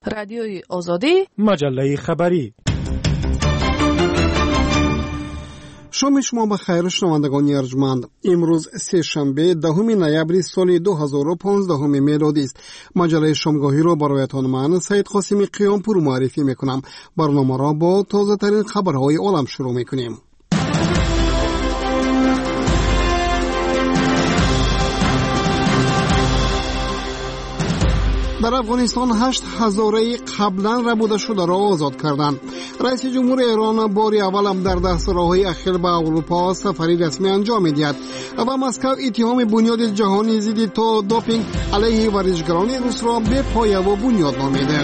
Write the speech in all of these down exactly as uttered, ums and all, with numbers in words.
رادیوی آزادی، مجله خبری. شام شما بخیر شنوندگان ارجمند. امروز سه شنبه دهم نوامبر سال دو هزار و پانزده میلادی است. مجله شامگاهی را برایتان من سید قاسمی قیامپور معرفی میکنم. برنامه را با تازه ترین خبرهای عالم شروع میکنیم. در افغانستان هشت هزاره قبلا ربوده شده را آزاد کردند. رئیس جمهور ایران بار اول هم در ده سالهای اخیر به اروپا سفری رسمی انجام می‌دهد و مسکو اتهام بنیاد جهانی ضد دوپینگ علیه ورزشکاران روس را به پایه و بنیاد نامیده.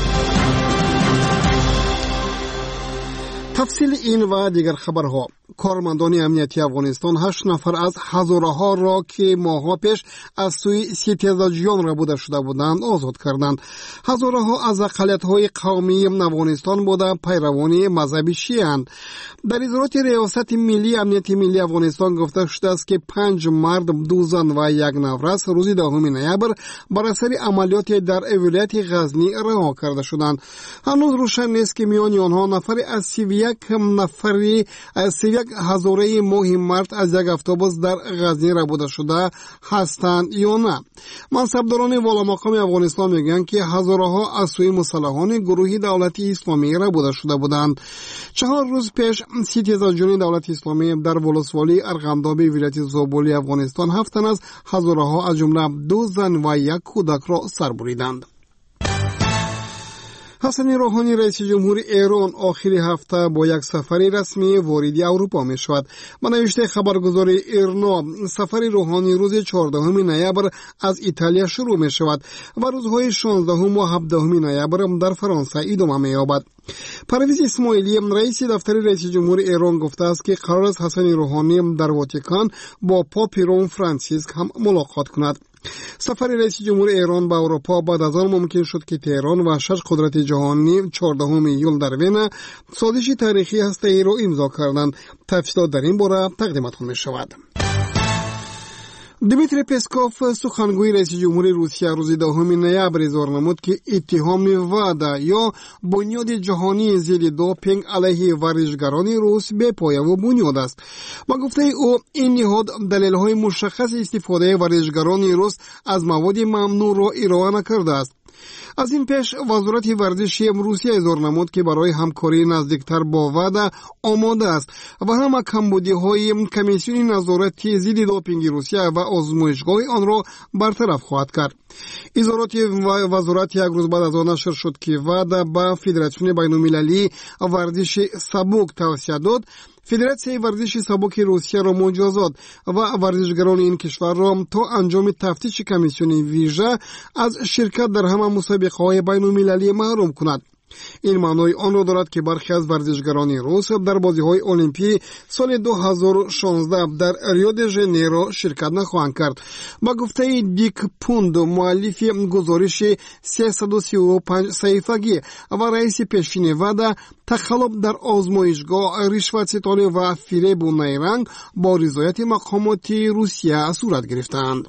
تفصیل این و دیگر خبرها. کارمندان امنیتی افغانستان هشت نفر از هزاره ها را که ماه‌ها پیش از سوی ستیزاجیان ربوده شده بودند آزاد کردند. هزاره ها از اقلیت‌های قومی افغانستان بوده پیروان مذهب شیعه اند. در اظهارات ریاست ملی امنیت ملی افغانستان گفته شده است که پنج مرد، دو زن و یک نفر روز دهم نوامبر بر اثر عملیات در ولایت غزنی رها کرده شدند. هنوز روشن نیست که میان آنها نفر از سی و یک نفری از سی و یک هزاره ماه مرد از یک اتوبوس در غزنی ربوده شده هستند یا نه. منصبداران والا مقام افغانستان میگن که هزاره ها از سوی مسلحان گروه دولت اسلامی ربوده شده بودند. چهار روز پیش ستیزاجیان دولت اسلامی در ولسوالی ارغنداب ولایت زابلی افغانستان هفت تن از هزاره ها از جمله دو زن و یک کودک را سر بریدند. حسن روحانی رئیس جمهور ایران آخر هفته با یک سفری رسمی وارد اروپا می شود. با نوشته خبرگزار ایرنا سفر روحانی روز چهاردهم نوامبر از ایتالیا شروع می شود و روزهای شانزدهم و هفدهم نوامبر در فرانسه ادامه می یابد. پرویز اسماعیلی رئیس دفتر رئیس جمهور ایران گفته است که قرار است حسن روحانی در واتیکان با پاپ روم فرانسیسک هم ملاقات کند. سفر رئیس جمهور ایران به اروپا بعد از آن ممکن شد که تهران و شش قدرت جهانی چهاردهم ایول در وین سازش تاریخی هسته‌ای را امضا کردند. تفصیلات در این باره تقدیمتان می شود. دیمیتری پسکوف سخنگوی رئیس جمهور روسیه روز دهم نوامبر اظهار نمود که اتهام وعده یا بنیاد جهانی ضد دوپینگ علیه ورزشکاران روس بی پایه و بنیاد است. با گفته او این نهاد دلیل‌های مشخص استفاده ورزشکاران روس از مواد ممنوع را ارائه نکرده است. از این پیش وزارت ورزش روسیه اظهار نمود که برای همکاری نزدیکتر با وعده آماده است و هم کمبودی‌های کمیسیون نظارت ضد دوپینگ روسیه و آزمایشگاه آن را برطرف خواهد کرد. اظهارات وزارت یک روز بعد از آن نشر شد که وعده به فدراسیون بین‌المللی ورزش سبک توصیه داد فدراسیون ورزش سبک روسیه را مجازات و ورزشکاران این کشور را تا انجام تفتیش کمیسیون ویژه از شرکت در همه مسابقه‌های بین‌المللی محروم کند. این معنای آن را دارد که برخی از ورزشکاران روس در بازی‌های المپی سال دو هزار و شانزده در ریو د ژانیرو شرکت نخواهند کرد. با گفته دیک پوند مؤلف گزارش سیصد و سی و پنج صفحه‌ای و رئیس پیشین وعده تخلف در آزمایشگاه، رشوت ستانی و فریب و نیرنگ با رضایت مقامات روسیه صورت گرفتند.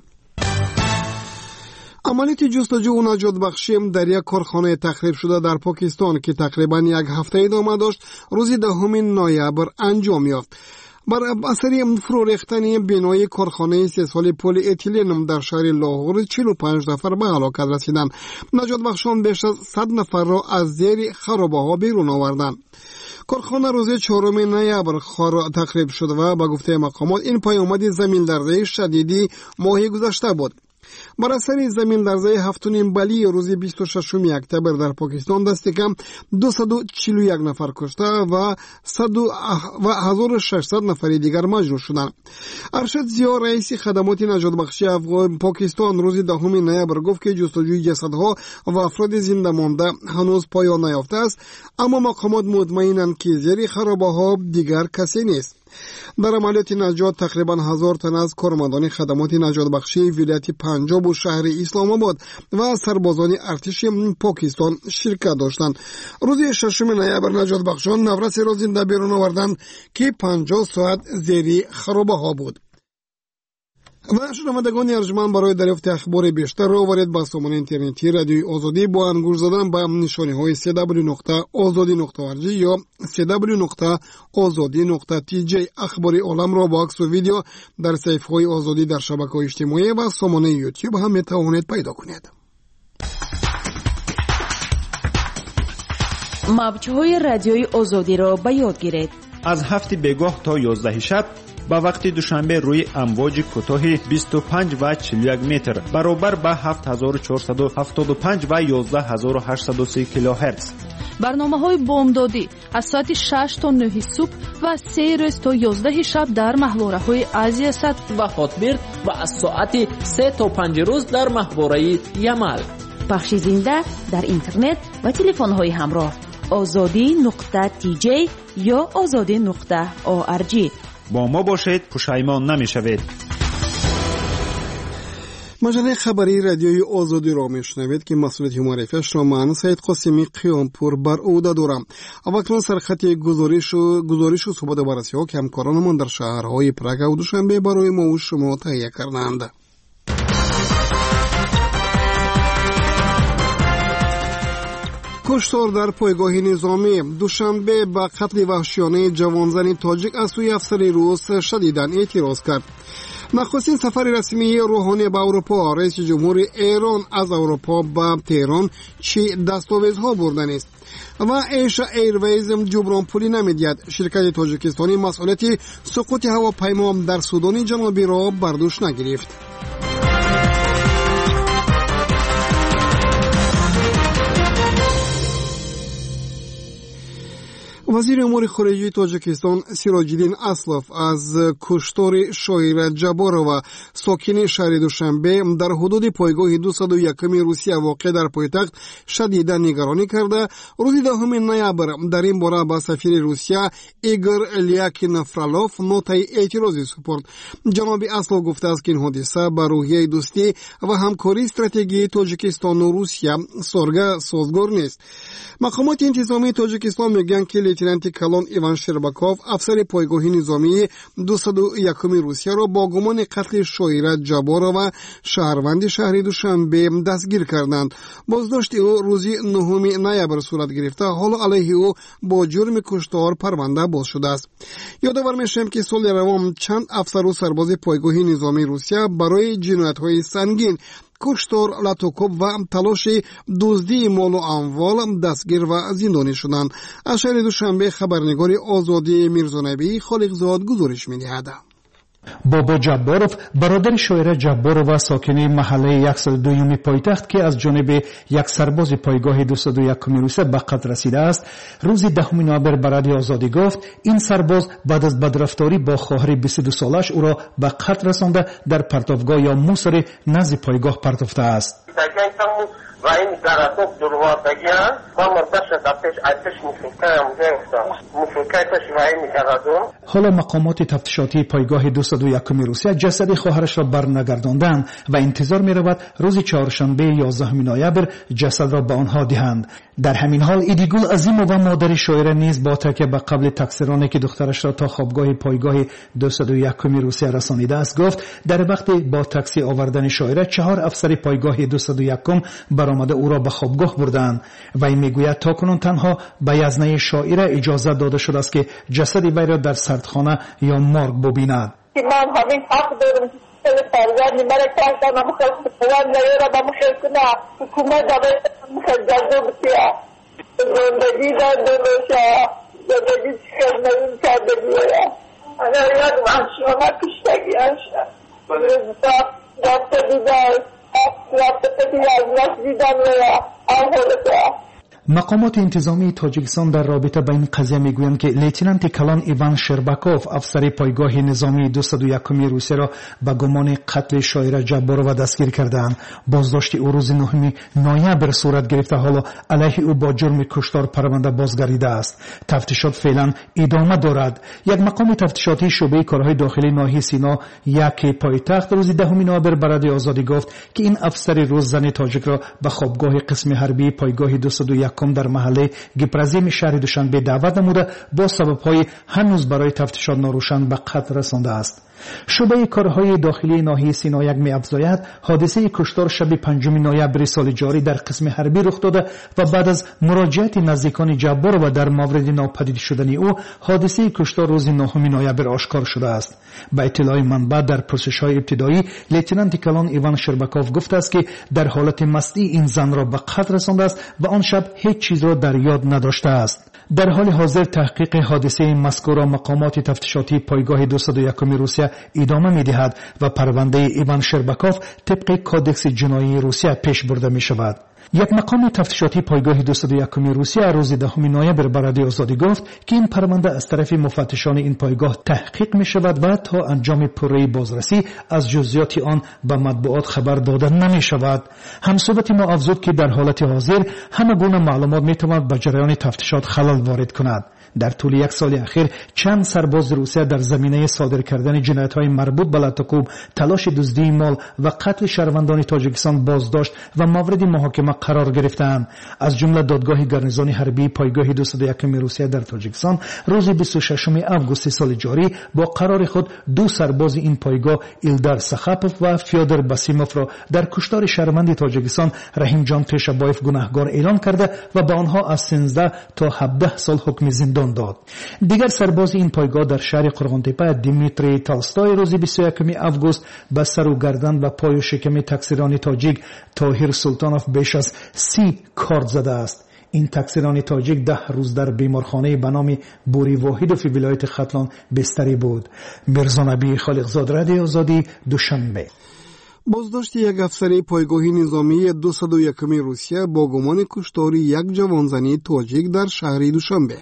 عملیات جستجو و نجات بخشی در یک کارخانه تخریب شده در پاکستان که تقریبا یک هفته ادامه داشت روز دهم نوامبر انجام یافت. بر اثر فرو ریختن بنای کارخانه سه ساله پلی اتیلن در شهر لاهور چهل و پنج نفر به هلاکت رسیدند. نجات بخشان بیش از صد نفر را از زیر خرابه‌ها بیرون آوردند. کارخانه روز چهارم نوامبر تخریب شد و به گفته مقامات این پیامد زمین لرزه شدیدی ماه گذشته بود. بر اثر زمین لرزه هفت و نیم بلی روز بیست و ششم اکتبر در پاکستان دست کم دویست و چهل و یک نفر کشته و هزار و ششصد نفر دیگر مجروح شدند. ارشد ضیا رئیس خدمات نجات بخشی افغان پاکستان روز دهم نوامبر گفت که جستجوی جسدها و افراد زنده مانده هنوز پایان نیافته است، اما مقامات مطمئنند که زیر خرابه‌ها دیگر کسی نیست. در عملیات نجات تقریبا هزار تن از کارمندان خدمات نجات بخشی ولایت پنجاب و شهر اسلام آباد و سربازان ارتش پاکستان شرکت داشتند. روز ششم نوامبر نجات بخشان نورس را زنده بیرون آوردند که پنجاه ساعت زیر خرابه ها بود. و شنوندگان ارجمند برای دریافت اخبار بیشتر رو وارد به سامانه اینترنتی رادیوی آزادی با انگوش زدن به نشانی های سی دبلیو نقطه آزادی نقطه او ار جی یا سی دبلیو نقطه آزادی نقطه تی جی اخبار عالم را با عکس و ویدیو در صفحه های آزادی در شبکه‌های اجتماعی و سامانه یوتیوب هم میتوانید پیدا کنید. موج‌های رادیوی آزادی را به یاد گیرید. از هفت بگاه تا یازده شب با وقت دوشنبه روی امواج کوتاه بیست و پنج و چهل و یک متر برابر با هفت هزار و چهارصد و هفتاد و پنج و یازده هزار و هشتصد و سی کیلوهرتز. برنامه‌های بامدادی از ساعت شش تا نه صبح و سه روز تا یازده شب در محوره‌های آسیا صد و هاتبرد و از ساعت سه تا پنج روز در محوره یمل. پخش زنده در اینترنت و تلفن‌های همراه آزادی نقطه تی جی یا آزادی نقطه او ار جی. با ما باشید، پشیمان نمی‌شوید. مجله خبری رادیوی آزادی را میشنوید که مسئولیت معرفیش را من سید قاسمی قیامپور بر عهده دارم. اکنون سرخط گزارش و گزارش و صحبت بررسی ها که همکارانمان در شهرهای پراگ و دوشنبه برای ما و شما تهیه کردند. کشتار در پایگاه نظامی. دوشنبه به قتل وحشیانه جوانزن تاجیک از سوی افسر روس شدیداً اعتراض کرد. نخستین سفر رسمی روحانی به اروپا. رئیس جمهور ایران از اروپا به تهران چی دستاویزها بردن است و ایشا ایرویز جبران پولی نمیدید. شرکت تاجیکستانی مسئولیت سقوط هواپیما در سودان جنوبی را بر دوش نگرفت. وزیر امور خارجه تاجیکستان سیراج‌الدین اسلف از کشتار شاعر جبارова ساکن شهر دوشنبه در حدود پایگاه دویست و یک روسیه واقع در پایتخت شدیداً نگرانی کرده. روز دهم نوامبر در این باره به سفیر روسیه ایگور لیاکین فرالوف نوتای اعتراضی سپرد. جناب اسلف گفته است که این حادثه به روحیه دوستی و همکاری استراتژیکی تاجیکستان و روسیه سازگار نیست. مقامات انتظامی تاجیکستان میگن که لیتنانت کلان ایوان شرباکوف افسر پایگاه نظامی دویست و یک روسیه را با گمان قتل شاعر جبارova شهروند شهر دوشنبه دستگیر کردند. بازداشت او روز نهم نوامبر صورت گرفته. حالا علیه او با جرم کشتار پرونده باز شده است. یادآور میشیم که سال روان چند افسر و سرباز پایگاه نظامی روسیه برای جنایت‌های سنگین، کشتار، لطوکوب و تلاش دزدی مال و اموال دستگیر و زندانی شدند. از شهر دوشنبه خبرنگار آزادی میرزانبی خالقزاد گزارش می‌دهد. بابا جباروف برادر شاعر جبارova ساکن محله صد و دو پایتخت که از جانب یک سرباز پایگاه دویست و یک روسیه به قتل رسیده است روز دهم نوامبر به رادیو آزادی گفت این سرباز بعد از بدرفتاری با خواهر بیست و دو سالش او را به قتل رسانده در پرتوگاه یا موسر نزد پایگاه پرتافته است. و این گراتوب دروازگی و مردش آتش آتش می‌فروکم گفتم می‌فروکایش و این می‌کردم. حالا مقامات تفتیشاتی پایگاه دویست و یک روسیه جسد خواهرش را برنگرداندند و انتظار می‌رود روز چهارشنبه یازدهم نوامبر جسد را به آنها دهند. در همین حال ایدیگول عظیم و مادر شاعر نیز با تکیه به قبل تقصیرانه که دخترش را تا خوابگاه پایگاه دویست و یک روسیه رسانیده است گفت در وقت با تاکسی آوردن شاعر چهار افسر پایگاه دویست و یک برآمده او را به خوابگاه بردند. وی میگوید تاکنون تنها به یزنه شاعر اجازه داده شده است که جسد وی را در سردخانه یا مارگ ببیند. من همین حق دارم که فرزند مرا کردم اما خلق قوان نیاره با مخیل کنه حکومت داره مخیل جزو بسیار زندگی در دلوشا زندگی چکر نویم کرده بیاره اگر یاد وحشیانه کشتگی هشتا رزتا رفت دیدار رفت دیدار از نس دیدن ویا آهولتا. مقامات انتظامی تاجیکستان در رابطه با این قضیه میگویند که لیتنانت کلان ایوان شرباکوف افسر پایگاه نظامی دویست و یک روسیه را به گمان قتل شاعر جبارova دستگیر کردند. بازداشت او روز نهم نوامبر صورت گرفته. حالا علیه او با جرم کشتار پرونده بازگردیده است. تفتیشات فعلا ادامه دارد. یک مقام تفتیشاتی شعبه کارهای داخلی ناحیه سینا یک پایتخت روز دهم نوامبر به رادیو آزادی گفت که این افسر روز زن تاجیک را به خوابگاه قسم حربی پایگاه دویست و یک در محله گپرزیم شهر دوشنبه دعوت نموده با سبب‌های هنوز برای تفتیشات ناروشن به قتل رسانده است. شعبه کارهای داخلی ناحیه سینا یک می‌افزاید حادثه کشتار شب پنجم نوامبر سال جاری در قسم حربی رخ داده و بعد از مراجعت نزدیکان جبار و در مورد ناپدید شدن او حادثه کشتار روز نهم نوامبر آشکار شده است. با اطلاع منبع در پرسش‌های ابتدایی لیتنانت کلان ایوان شرباکوف گفته است که در حالت مستی این زن را به قتل رسانده است و آن شب هیچ چیز را در یاد نداشته است. در حال حاضر تحقیق حادثه مذکور را مقامات تفتیشاتی پایگاه دویست و یکم روسیه ادامه می‌دهد و پرونده ایوان شرباکوف طبق کودکس جنایی روسیه پیش برده می‌شود. یک مقام تفتیشاتی پایگاه دویست و یکم روسیه روز دهم نوامبر به رادیو آزادی گفت که این پرونده از طرف مفتشان این پایگاه تحقیق می شود و تا انجام پروژه بازرسی از جزئیات آن به مطبوعات خبر داده نمی شود. همصحبت ما افزود که در حالت حاضر همه گونه معلومات می تواند به جریان تفتیشات خلل وارد کند. در طول یک سال اخیر چند سرباز روسیه در زمینه صادر کردن جنایت‌های مربوط به لاتوکوب، تلاش دزدی مال و قتل شهروندان تاجیکستان بازداشت و مورد محاکمه قرار گرفتند. از جمله دادگاه گارنیزون حربی پایگاه دویست و یکم روسیه در تاجیکستان روز بیست و ششم آگوست سال جاری با قرار خود دو سرباز این پایگاه ایلدار سخاپوف و فیودر باسیموف را در کشتار شهروند تاجیکستان رحیم جان پیشابایف گناهکار اعلام کرده و به آنها از سیزده تا هفده سال حکم زندان داد. دیگر سرباز این پایگاه در شهر قرغنتپه دیمیتری تالستای روز بیست و یکم آگوست به سر و گردن و پای و شکم تقصیران تاجیک طاهر سلطانوف بیش از سی کارد زده است. این تقصیران تاجیک ده روز در بیمارخانه به نام بوری واحد فی ولایت ختلان بستری بود. میرزا نبی خالقزاد، رادیو آزادی، دوشنبه. بازداشت یک افسر پایگاه نظامی دویست و یکم روسیه با گمان کشتار یک جوانزنی تاجیک در شهر دوشنبه.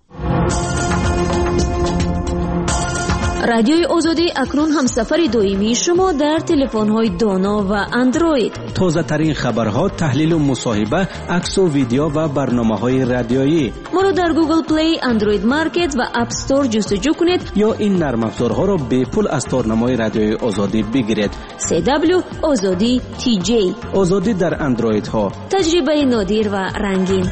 رادیوی آزادی اکنون هم سفر دویمی شما در تلفن‌های دانا و اندروید. تازه ترین خبرها، تحلیل و مصاحبه، عکس و ویدیو و برنامه‌های رادیویی. ما رو در گوگل پلی، اندروید مارکت و اپ استور جستجو کنید یا این نرم افزارها را به پول از تارنمای رادیوی آزادی بگیرید. سی دبلیو آزادی تی جی. آزادی در اندروید ها. تجربه نادر و رنگین.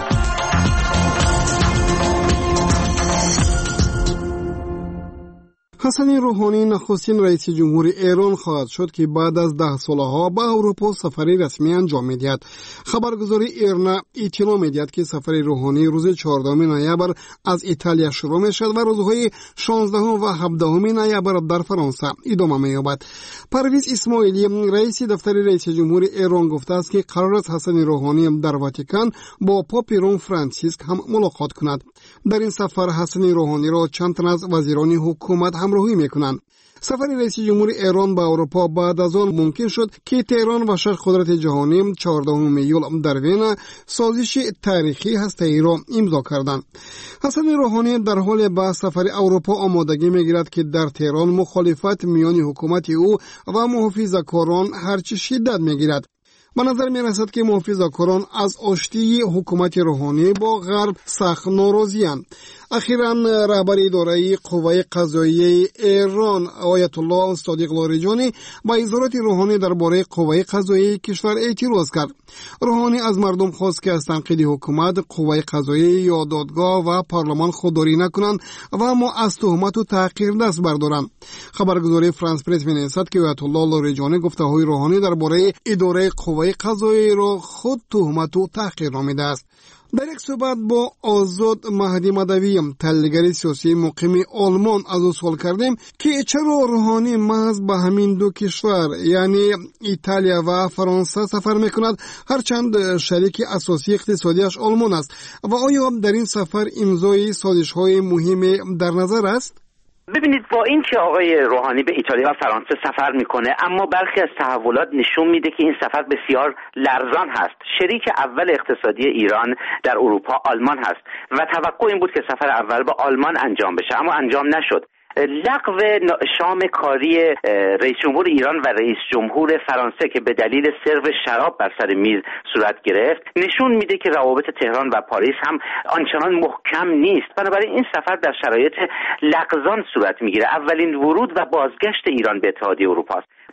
حسن روحانی نخستین رئیس جمهور ایران خواهد شد که بعد از ده سالها به اروپا سفری رسمی انجام می‌دهد. خبرگزاری ایرنا اطلاع می‌دهد که سفر روحانی روز چهاردهم نوامبر از ایتالیا شروع می‌شود و روزهای شانزدهم و هفدهم نوامبر در فرانسه ادامه می‌یابد. پرویز اسماعیلی رئیس دفتر رئیس جمهور ایران گفته است که قرار است حسن روحانی در واتیکان با پاپ روم فرانسیسک هم ملاقات کند. در این سفر حسن روحانی را چند تن از وزیران حکومت همراهی میکنند. سفر رئیس جمهور ایران به اروپا بعد از آن ممکن شد که تهران و شش قدرت جهانی چهاردهم ایول در وین سازش تاریخی هسته‌ای را امضا کردند. حسن روحانی در حال به سفر اروپا آمادگی میگیرد که در تهران مخالفت میان حکومت او و محافظه‌کاران هرچه شدت میگیرد. به نظر می رسد که محافظه‌کاران از آشتی حکومت روحانی با غرب سخت ناراضی‌اند. اخیراً رهبر اداره قوه قضاییه ایران آیت الله صادق لاریجانی با اظهارات روحانی درباره قوه قضاییه کشور اعتراض کرد. روحانی از مردم خواست که از تنقید حکومت، قوه قضاییه یا دادگاه و پارلمان خودداری نکنند و اما از تهمت و تحقیر دست بردارند. خبرگزاری فرانس پرس می‌نویسد که آیت الله لاریجانی گفته‌های روحانی درباره اداره قوه قضاییه را خود تهمت و تحقیر نامیده است. در یک صحبت با آزاد مهدی مدوی تحلیلگر سیاسی مقیم آلمان از او سوال کردیم که چرا روحانی محض به همین دو کشور یعنی ایتالیا و فرانسه سفر میکند هرچند شریک اساسی اقتصادیش آلمان است و آیا در این سفر امضای سازش‌های مهمی در نظر است؟ ببینید، با این که آقای روحانی به ایتالیا و فرانسه سفر میکنه، اما برخی از تحولات نشون میده که این سفر بسیار لرزان هست. شریک اول اقتصادی ایران در اروپا آلمان هست و توقع این بود که سفر اول به آلمان انجام بشه، اما انجام نشد. لغو شام کاری رئیس جمهور ایران و رئیس جمهور فرانسه که به دلیل سرو شراب بر سر میز صورت گرفت نشون میده که روابط تهران و پاریس هم آنچنان محکم نیست. بنابراین این سفر در شرایط لغزان صورت میگیره. اولین ورود و بازگشت ایران به اتحادیه اروپا است.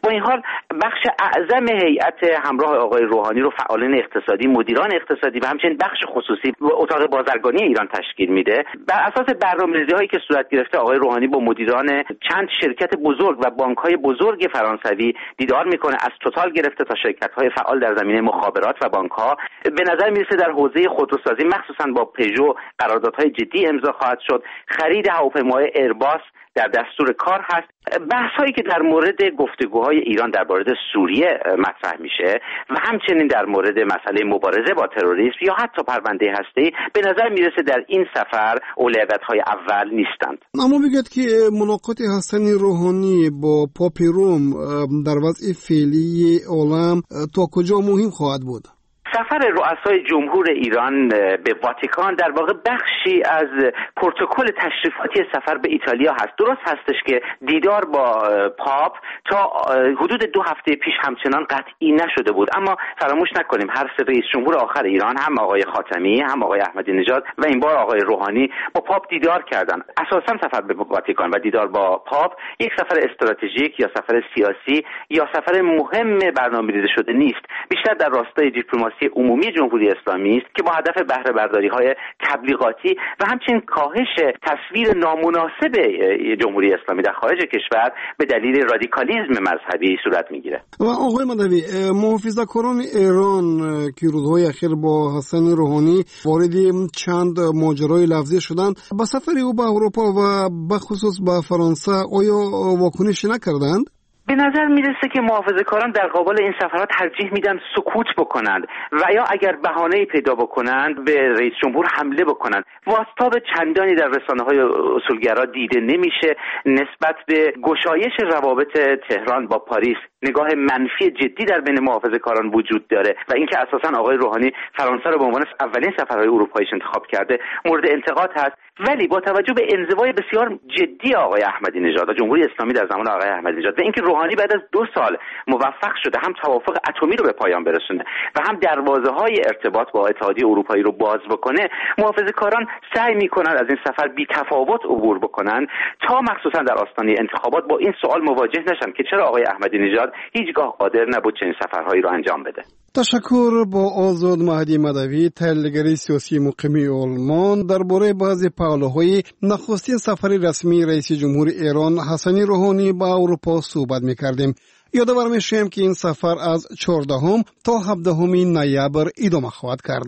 با این حال بخش اعظم هیئت همراه آقای روحانی رو فعالان اقتصادی، مدیران اقتصادی و همچنین بخش خصوصی و اتاق بازرگانی ایران تشکیل میده. بر اساس برنامه‌ریزی‌هایی که صورت گرفته آقای روحانی با مدیران چند شرکت بزرگ و بانک‌های بزرگ فرانسوی دیدار میکنه، از توتال گرفته تا شرکت‌های فعال در زمینه مخابرات و بانک‌ها. به نظر میرسه در حوزه خودروسازی مخصوصا با پژو قراردادهای جدی امضا خواهد شد. خرید هواپیماهای ایرباس در دستور کار هست. بحث‌هایی که در مورد گفتگوهای ایران در مورد سوریه مطرح میشه و همچنین در مورد مسئله مبارزه با تروریسم یا حتی پرونده هسته‌ای به نظر میرسه در این سفر اولویت‌های اول نیستند. اما بگید که ملاقات حسن روحانی با پاپ روم در وضع فعلی عالم تا کجا مهم خواهد بود؟ سفر رؤسای جمهور ایران به واتیکان در واقع بخشی از پروتکل تشریفاتی سفر به ایتالیا هست. درست هستش که دیدار با پاپ تا حدود دو هفته پیش همچنان قطعی نشده بود، اما فراموش نکنیم هر سه رئیس جمهور آخر ایران، هم آقای خاتمی، هم آقای احمدی نژاد و این بار آقای روحانی، با پاپ دیدار کردن. اساساً سفر به واتیکان و دیدار با پاپ یک سفر استراتژیک یا سفر سیاسی یا سفر مهم برنامه‌ریزی شده نیست، بیشتر در راستای دیپلماسی عمومی جمهوری اسلامی است که با هدف بهره برداری‌های تبلیغاتی و همچنین کاهش تصویر نامناسب جمهوری اسلامی در خارج کشور به دلیل رادیکالیسم مذهبی صورت می‌گیرد. و آقای مدوی، محافظه‌کاران ایران که روزهای اخیر با حسن روحانی وارد چند ماجرای لفظی شدند، با سفر او به اروپا و به خصوص به فرانسه آیا واکنشی نکردند؟ به نظر میرسه که محافظه‌کاران در قبال این سفرات ترجیح میدن سکوت بکنند و یا اگر بهانه‌ای پیدا بکنند به رئیس جمهور حمله بکنند. واسطاب چندانی در رسانه‌های اصولگرا دیده نمیشه نسبت به گشایش روابط تهران با پاریس. نگاه منفی جدی در بین محافظه‌کاران وجود داره و اینکه اساساً آقای روحانی فرانسه رو به عنوان اولین سفرهای اروپاییش انتخاب کرده مورد انتقاد هست. ولی با توجه به انزوای بسیار جدی آقای احمدی نژاد و جمهوری اسلامی در زمان آقای احمدی نژاد و اینکه روحانی بعد از دو سال موفق شده هم توافق اتمی رو به پایان برسونه و هم دروازه‌های ارتباط با اتحادیه اروپایی رو باز بکنه، محافظه‌کاران سعی می‌کنند از این سفر بی‌تفاوت عبور بکنن تا مخصوصا در آستانه انتخابات با این سوال مواجه نشن که چرا آقای احمدی نژاد هیچگاه قادر نبود چنین سفرهایی رو انجام بده. تشکر. با آزاد مهدی مدوی، تحلیلگر سیاسی مقیم آلمان، درباره بعضی پهلوهای نخستین سفر رسمی رئیس جمهور ایران حسن روحانی به اروپا صحبت می‌کردیم. یادآور می‌شویم که این سفر از چهاردهم تا هفدهم نوامبر ادامه خواهد کرد.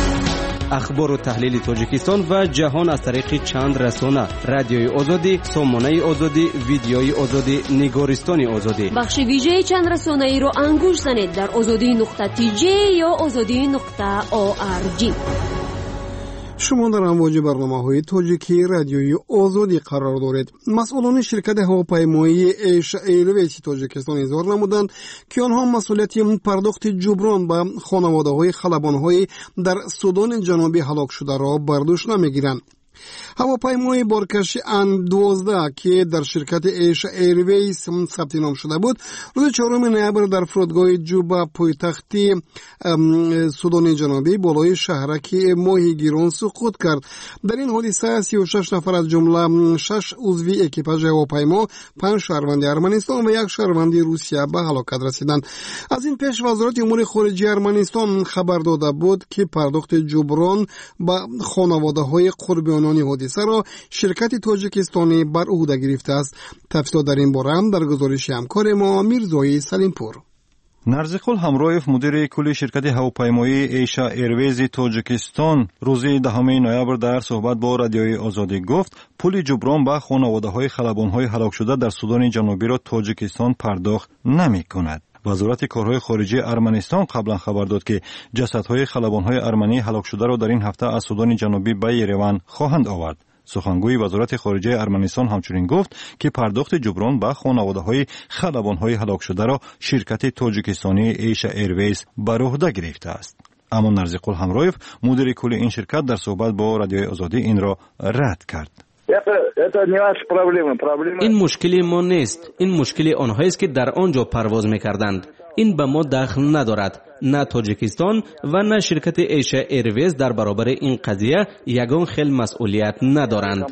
اخبار و تحلیل تاجیکستان و جهان از طریق چند رسانه: رادیوی آزادی، سامانه آزادی، ویدیوی آزادی، نگارستان آزادی. بخش ویژه چند رسانه ای رو انگوش زنید در آزادی نقطه تی جی یا آزادی نقطه او آر جی. شما در امواج برنامه‌های تاجیکی رادیوی آزادی قرار دارید. مسئولان شرکت هواپیمایی ایشا ایرویز تاجیکستان اظهار نمودند که آنها مسئولیت پرداخت جبران به خانواده‌های خلبان‌های در سودان جنوبی هلاک شده را بر دوش نمی‌گیرند. هواپیمای بارکش ان دوازده که در شرکت ایشا ایرویز ثبت نام شده بود، روز چهارم نوامبر در فرودگاه جوبا پایتخت سودان جنوبی بالای شهرک ماهی گیران سقوط کرد. در این حادثه سی و شش نفر از جمله شش عضو اکیپاژ هواپیما، پنج شهروند ارمنستان و یک شهروند روسیه به هلاکت رسیدند. از این پیش وزارت امور خارجه ارمنستان خبر داده بود که پرداخت جبران به خانواده‌های قربانیان حادثه را شرکت تاجیکستانی بر عهده گرفته است. تفصیلات در این باره هم در گزارش همکار ما میرزای سلیمپور. نرزقول همراهیف مدیر کل شرکت هواپیمایی ایشا ایرویز تاجیکستان روز دهم نوامبر در صحبت با رادیوی آزادی گفت پول جبران به خانواده‌های خلبان‌های هلاک شده در سودان جنوبی را تاجیکستان پرداخت نمی‌کند. وزارت کارهای خارجه ارمنستان قبلا خبر داد که جسدهای خلبان‌های ارمنی هلاک شده را در این هفته از سودان جنوبی به یریون خواهند آورد. سخنگوی وزارت خارجه ارمنستان همچنین گفت که پرداخت جبران به خانواده‌های خلبان‌های هلاک شده را شرکت تاجیکستانی ایشا ایرویز بر عهده گرفته است. اما نرزقول همراهیف مدیر کل این شرکت در صحبت با رادیوی آزادی این را رد کرد. این مشکلی ما نیست، این مشکلی آنهایی است که در آنجا پرواز می‌کردند. این به ما دخل ندارد. نه تاجیکستان و نه شرکت ایشا ایرویز در برابر این قضیه یگان خیل مسئولیت ندارند.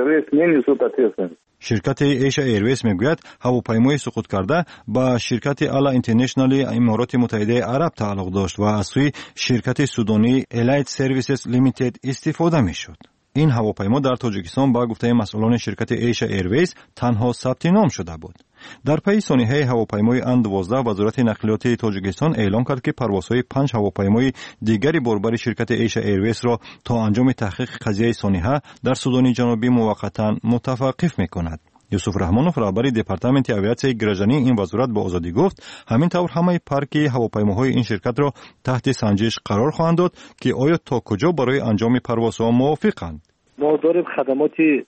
شرکت ایشا ایرویز میگوید هواپیمای سقوط کرده با شرکت الا اینترنشنال امارات متحده عرب تعلق داشت و از سوی شرکت سودانی الایت سرویسز لیمیتد استفاده میشد. این هواپیما در تاجیکستان با گفته مسئولان شرکت ایشا ایرویز تنها ثبت نام شده بود. در پی سانحه هواپیمای ان دوازده وزارت نقلیات تاجیکستان اعلام کرد که پروازهای پنج هواپیمای دیگری برابر شرکت ایشا ایرویز را تا انجام تحقیق قضیه سانحه در سودان جنوبی موقتا متوقف میکند. یوسف رحمانوف رهبر دپارتمنت اویاسیون گرجانی این وزارت به آزادی گفت همین طور همه پارک هواپیماهای این شرکت را تحت سنجش قرار خواهند داد که آیا تا کجا برای انجام پروازها موافقند. ما داریم خدمات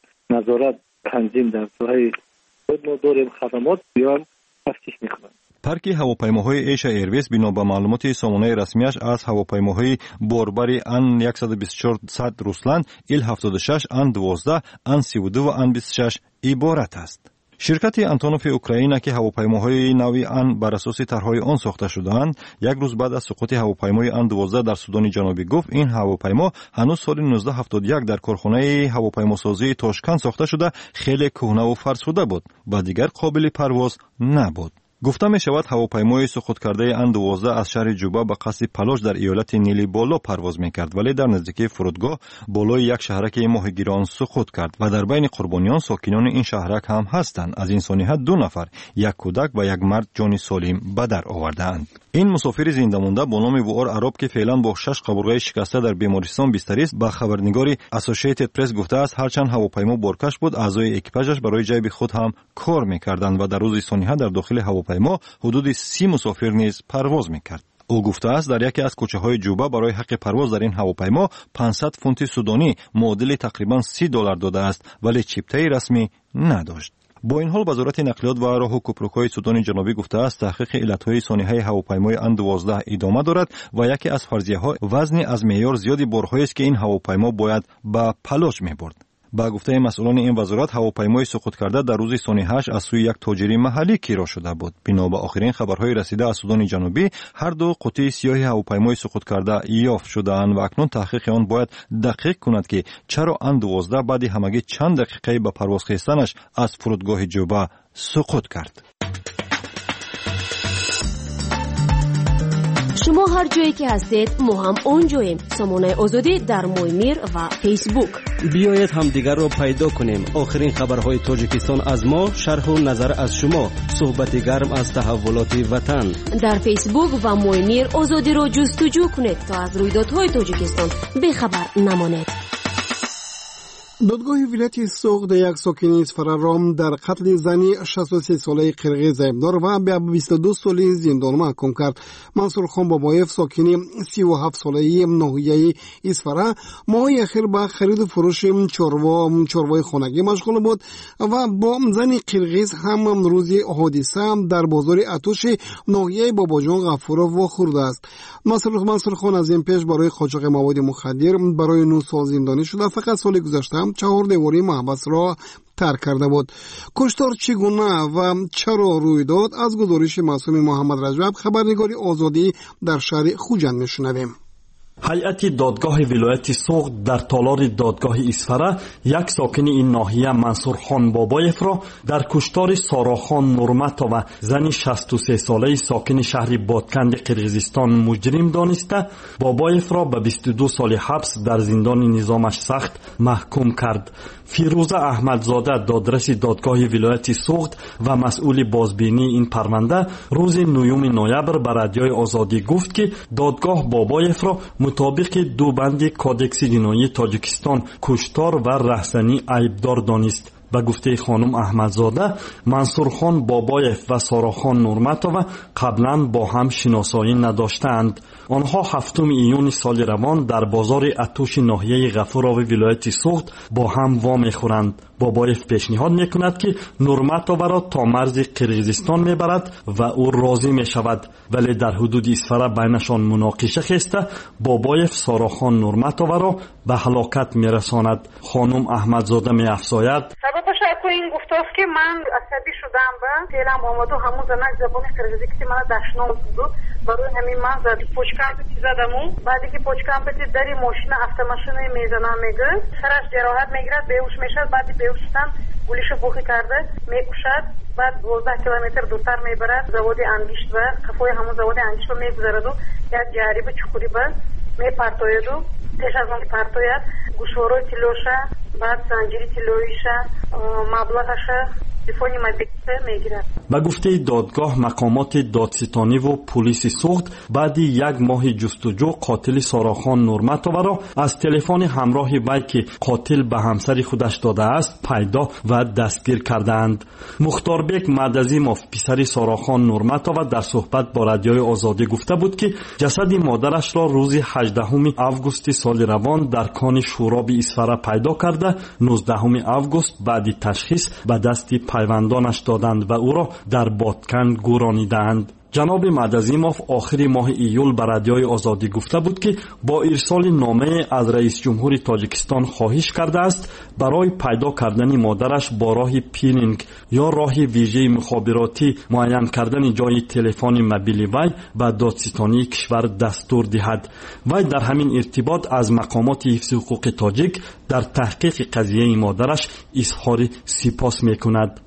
نظارت تنظیم در ساحه خود، ما داریم خدمات بیان تفتیش میکنند. پارک هواپیماهای ایشا ایرویز بنا به معلومات سامانه رسمیش از هواپیماهای باربری ان صد و بیست و چهار صد روسلند، ایل هفتاد و شش، ان دوازده، ان سی و دو و ان بیست و شش عبارت است. شرکت انتونوف اوکراین که هواپیماهای نوی ان بر اساس طرحهای آن ساخته شده‌اند، یک روز بعد از سقوط هواپیمای ان دوازده در سودان جنوبی گفت این هواپیما هنوز سال نوزده هفتاد و یک در کارخانه هواپیماسازی تاشکند ساخته شده، خیلی کهنه و فرسوده بود و دیگر قابل پرواز نبود. گفته می شود هواپیمای سقوط کرده ان دوازده از شهر جوبا به قصد پلاش در ایالت نیلی بالا پرواز می کرد، ولی در نزدیکی فرودگاه بالای یک شهرک ماهیگیران سقوط کرد و در بین قربانیان ساکنان این شهرک هم هستند. از این سانحه دو نفر، یک کودک و یک مرد جان سالم به در آوردند. این مسافر زنده مانده با نام وار عرب که فعلا با شش قبرگاه شکسته در بیمارستان بستری است، با خبرنگاری اسوسییتد پرس گفته است هرچند هواپیما بارکش بود، اعضای اکیپاژش برای جیب خود هم کار می‌کردند و در روز سانحه در داخل هواپیما حدود سی مسافر نیز پرواز می‌کرد. او گفته است در یکی از کوچه‌های جوبا برای حق پرواز در این هواپیما پانصد فونت سودانی معادل تقریباً سی دلار داده است، ولی چیپته‌ای رسمی نداشت. با این حال وزارت نقلیات و راه و گمرک‌های سودان جنوبی گفته است تحقیق علت‌های سانحه هواپیمای ان دوازده ادامه دارد و یکی از فرضیه‌ها وزن از معیار زیادی بارهایی است که این هواپیما باید به پلاش می‌برد. با گفته مسئولان این وزارت هواپیمای سقوط کرده در روز سانحه‌اش از سوی یک تاجر محلی کرا شده بود. بنا به آخرین خبرهای رسیده از سودان جنوبی هر دو قطعه سیاه هواپیمای سقوط کرده یافت شده‌اند و اکنون تحقیق آن باید دقیق کند که چرا ان دوازده بعد همگی چند دقیقه به پرواز خیستنش از فرودگاه جوبا سقوط کرد. شما هر جایی که هستید ما هم اونجاییم. سامانه آزادی در مویمیر و فیسبوک. بیایید هم دیگر رو پیدا کنیم. آخرین خبرهای تاجیکستان از ما، شرح و نظر از شما، صحبت گرم از تحولات وطن. در فیسبوک و مویمیر آزادی رو جستجو کنید تا از رویدادهای تاجیکستان بیخبر نمانید. دادگاه ولایت سوغد یک ساکن اصفهان در قتل زنی شصت و سه ساله قرقیز ایبدار و به بیست و دو ساله زندان محکوم کرد. منصور خان بابایف ساکن سی و هفت ساله ناحیه اصفهان ماهی اخیر به خرید و فروش چروا چروای خانگی مشغول بود و با زن قرقیز هم روز حادثه در بازار اتوش ناحیه باباجان غفورov واخورده است. منصور خان از این پیش برای قاچاق مواد مخدر برای نه سال زندانی شده، فقط سال گذشته چهار دیواری محبس را ترک کرده بود. کشتار چگونه و چرا روی داد از گزارش معصوم محمد رجب، خبرنگاری آزادی در شهر خوجند میشنویم. هیئت دادگاه ولایت سوغد در تالار دادگاه اصفهان یک ساکن این ناحیه منصور خان بابایف را در کشتار سارا خان نورمتا و زن شصت و سه ساله ساکن شهر بادکند قرقیزستان مجرم دانسته بابایف را به بیست و دو سال حبس در زندان نظامش سخت محکوم کرد. فیروزه احمدزاده دادرس دادگاه ولایت سوغد و مسئول بازبینی این پرونده روز نهم نوامبر به رادیوی آزادی گفت که دادگاه بابایف را مطابق دو بند کودکس جنایی تاجیکستان کشتار و رهزنی عیبدار دانست. به گفته خانم احمدزاده، منصور خان بابایف و سارا خان نورمتووا قبلا با هم شناسایی نداشتند. آنها هفتم ایون سال روان در بازار اتوش ناحیه غفورov ولایت سوغد با هم وا میخورند. بابایف پیشنهاد میکند که نورمتووا را تا مرز قرقیزستان میبرد و او راضی میشود، ولی در حدود اصفهان بینشان مناقشه خیسته بابایف سارا خان نورمتووا را به هلاکت میرساند. خانم احمدزاده میافزاید سببش از تو این گفتاست که من عصبی شدم و دلم آمد و همون زنک زبان قرغیزی که من دشنام بود برای همین من زد پوچکم چیز زدم و بعدی که پوچکم پتی دری ماشین автомашина میزنم میگه سرش جراحت میگیرد بیهوش میشد بعدی بیهوش شدن گولیشو بوخی کرده میکشد بعد دوازده کیلومتر دورتر میبرد زواد انگشت و قفای همون زواد انگشت رو میگذارد و یک جریب چخوری به میپرتاید و پیش از اون پرتاید گوشوارای تلوشه بعد زنجیری تلویشه مبلغشه تلفنی مدرسه میگیرد. به گفته دادگاه مقامات دادستانی و پلیس سوخت بعد یک ماه جستجو قاتل ساراخان نورمتووا را از تلفن همراه وی که قاتل به همسر خودش داده است پیدا و دستگیر کردند. مختاربک مدزیموف پسر ساراخان نورمتووا در صحبت با رادیوی آزادی گفته بود که جسد مادرش را روز هجدهم آگوست سال روان در کان شوراب اسفره پیدا کرده نوزدهم آگوست بعد تشخیص به دست پیوندانش دادند و او را در بادکن گورانیدند. جناب مدزیموف آخر ماه ایول به رادیوی آزادی گفته بود که با ارسال نامه از رئیس جمهور تاجیکستان خواهش کرده است برای پیدا کردن مادرش با راه پینینگ یا راه ویژه مخابراتی معین کردن جای تلفن موبیل وی به دادستانی کشور دستور دهد. وی در همین ارتباط از مقامات حفظ حقوق تاجیک در تحقیق قضیه مادرش اظهار سپاس میکند.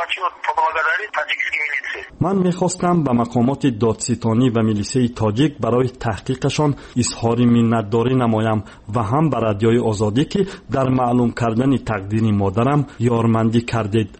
من میخواستم به مقامات دادستانی و میلیسه تاجیک برای تحقیقشان اظهار منتداری نمایم و هم به رادیوی آزادی که در معلوم کردن تقدیر مادرم یارمندی کردید.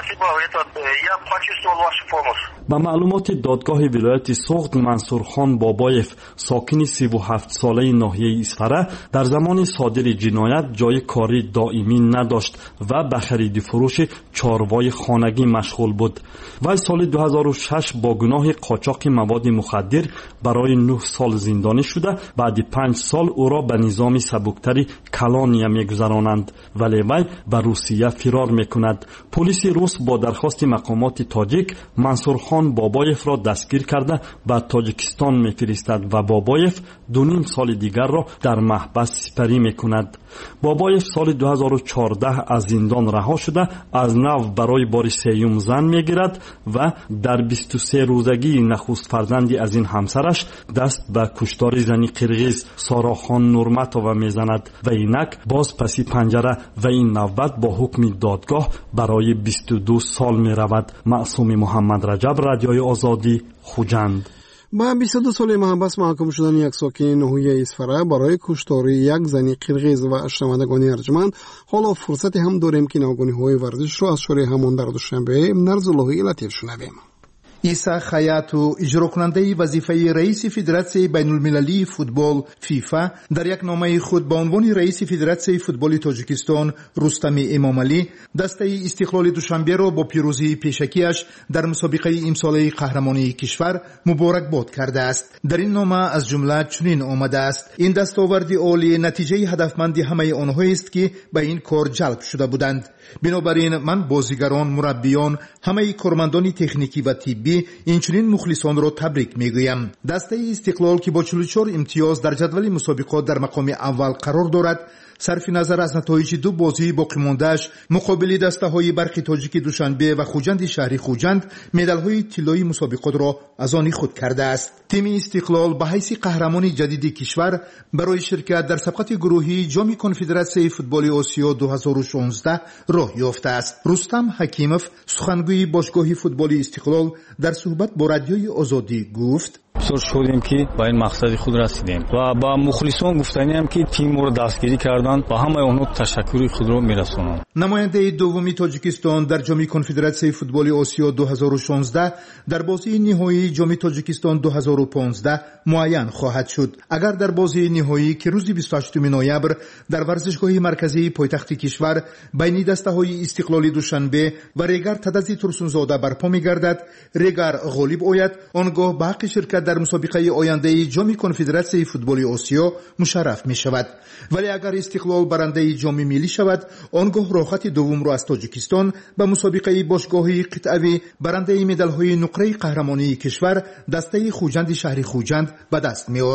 با معلومات دادگاه ولایت سوخت منصورخان بابایف ساکن سی و هفت ساله ناحیه اسفره در زمان صادر جنایت جای کاری دائمی نداشت و به خرید فروش چاروای خانگی مشغول بود. وی سال دو هزار و شش با گناه قاچاق مواد مخدر برای نه سال زندانی شده بعد پنج سال او را به نظام سبکتری کلانیا میگذرانند ولی وی به روسیه فرار میکند. پلیس روس با درخواست مقامات تاجیک منصورخان بابایف را دستگیر کرده به تاجیکستان میفرستد و بابایف دو نیم سال دیگر را در محبس سپری میکند. بابایف سال دو هزار و چهارده از زندان رها شده از نو برای بار سیوم زن میگیرد و در بیست و سه روزگی نخست فرزندی از این همسرش دست به کشتار زنی قرغیز ساراخان نورمتووا میزند و اینک باز پسی پنجره و این نوبت با حکم دادگاه برای بیست و دو سال می رود. معصوم محمد رجب، رادیوی آزادی، خوجند. با بیست و دو سال محبس محکوم شدن یک ساکن ناحیه اسفره برای کشتار یک زن قرغیز و اشرمندگان ارجمند، حالا فرصتی هم داریم که ناگهانی ورزش را از شوره همون در دوشنبه نرزاللهی لطیف شنویم. عیسی خیاطو اجرا کننده وظیفه رئیس فدراسیون بین المللی فوتبال فیفا در یک نامه خود با عنوان رئیس فدراسیون فوتبال تاجیکستان رستم امامعلی دسته استقلال دوشنبه را با پیروزی پیشکیش در مسابقه امساله قهرمانی کشور مبارکباد کرده است. در این نامه از جمله چنین آمده است: این دستاورد عالی نتیجه هدفمند همه آنهایی است که به این کار جلب شده بودند. بنابراین من بازیگران، مربیان، همه کارمندان تکنیکی و طبی اینچنین مخلصان را تبریک میگویم. دسته استقلال که با چهل و چهار امتیاز در جدول مسابقات در مقام اول قرار دارد، صرف نظر از نتایج دو بازی باقی مانده‌اش مقابل دسته‌های برق تاجیک دوشنبه و خوجند شهری خوجند مدال‌های طلایی مسابقات را از آن خود کرده است. تیم استقلال به حیث قهرمان جدید کشور برای شرکت در سبقت گروهی جام کنفدراسیون فوتبال آسیا دو هزار و شانزده راه یافته است. رستم حکیموف سخنگوی باشگاه فوتبال استقلال در صحبت با رادیوی آزادی گفت: بسیار شدیم که با این مقصد خود رسیدیم و با مخلصان گفتنیم که تیم را دستگیری کردند و همه آنها تشکر خود را میرسانم. نماینده دومی تاجیکستان در جام کنفدراسیون فوتبال آسیا دو هزار و شانزده در بازی نهایی جام تاجیکستان دو هزار و پانزده معین خواهد شد. اگر در بازی نهایی که روز بیست و هشتم نوامبر در ورزشگاه مرکزی پایتخت کشور بین دسته‌های استقلال دوشنبه و ریگر تدزی ترسونزاده برپا می‌گردد، ریگر غالب آید، آنگاه به حق شرکت در مسابقه آینده جام کنفدراسیون فوتبال آسیا مشرف می شود. ولی اگر استقلال برنده جام ملی شود، آنگاه راحت دوم را از تاجیکستان به مسابقه باشگاهی قطعی برنده مدال‌های نقره قهرمانی کشور دسته خوجند شهری خوجند به دست می آورد.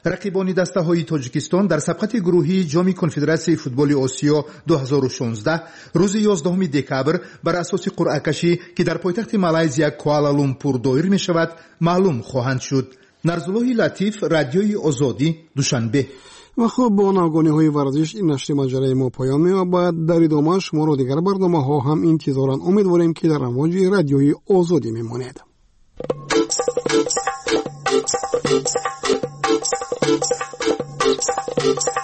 رقیبان دسته‌های تاجیکستان در سبقت گروهی جام کنفدراسیون فوتبال آسیا دو هزار و شانزده روز یازدهم دکبر بر اساس قرعه کشی که در پایتخت مالایزیا کوالالامپور دایر می شود معلوم خواهند شد. نرزالله لطیف، رادیوی آزادی، دوشنبه. و خب با ناگانی های ورزش این نشر مجله ما پایان می یابد. در ادامه شما را دیگر برنامه ها هم انتظارا امیدواریم که در امواج رادیوی آزادی میمانید. Thank you.